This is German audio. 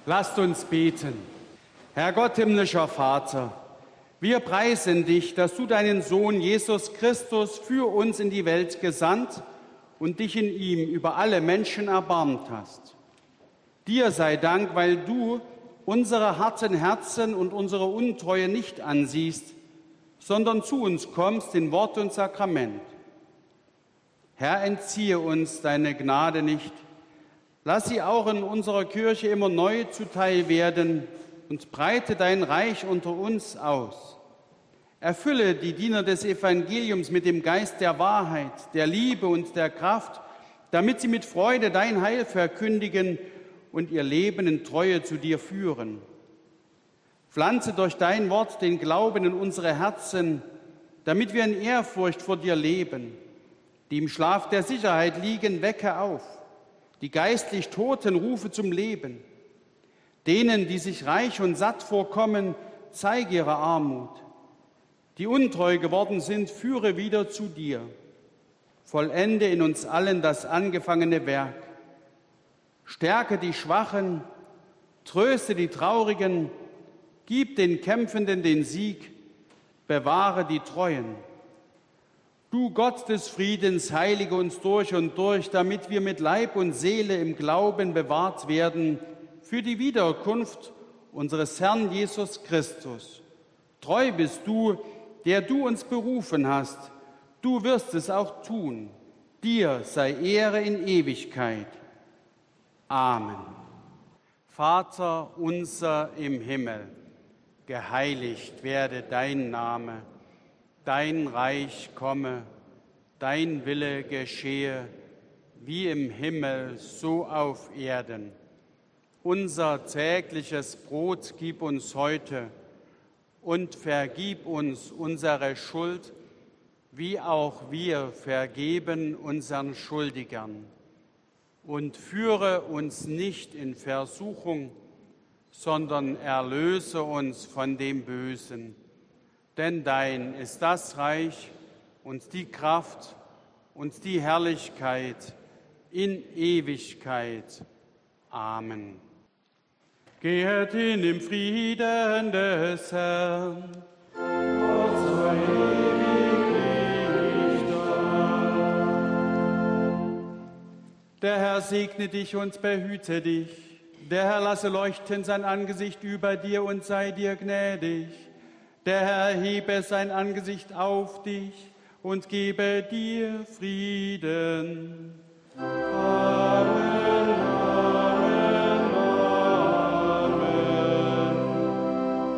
Lasst uns beten. Herr Gott, himmlischer Vater, wir preisen dich, dass du deinen Sohn Jesus Christus für uns in die Welt gesandt und dich in ihm über alle Menschen erbarmt hast. Dir sei Dank, weil du unsere harten Herzen und unsere Untreue nicht ansiehst, sondern zu uns kommst in Wort und Sakrament. Herr, entziehe uns deine Gnade nicht. Lass sie auch in unserer Kirche immer neu zuteil werden und breite dein Reich unter uns aus. Erfülle die Diener des Evangeliums mit dem Geist der Wahrheit, der Liebe und der Kraft, damit sie mit Freude dein Heil verkündigen und ihr Leben in Treue zu dir führen. Pflanze durch dein Wort den Glauben in unsere Herzen, damit wir in Ehrfurcht vor dir leben. Die im Schlaf der Sicherheit liegen, wecke auf. Die geistlich Toten rufe zum Leben. Denen, die sich reich und satt vorkommen, zeige ihre Armut. Die untreu geworden sind, führe wieder zu dir. Vollende in uns allen das angefangene Werk. Stärke die Schwachen, tröste die Traurigen, gib den Kämpfenden den Sieg, bewahre die Treuen. Du Gott des Friedens, heilige uns durch und durch, damit wir mit Leib und Seele im Glauben bewahrt werden für die Wiederkunft unseres Herrn Jesus Christus. Treu bist du, der du uns berufen hast. Du wirst es auch tun. Dir sei Ehre in Ewigkeit. Amen. Vater unser im Himmel, geheiligt werde dein Name. Dein Reich komme, dein Wille geschehe, wie im Himmel, so auf Erden. Unser tägliches Brot gib uns heute und vergib uns unsere Schuld, wie auch wir vergeben unseren Schuldigern. Und führe uns nicht in Versuchung, sondern erlöse uns von dem Bösen. Denn dein ist das Reich und die Kraft und die Herrlichkeit in Ewigkeit. Amen. Geht hin im Frieden des Herrn. Gott sei ewig da. Der Herr segne dich und behüte dich. Der Herr lasse leuchten sein Angesicht über dir und sei dir gnädig. Der Herr hebe sein Angesicht auf dich und gebe dir Frieden.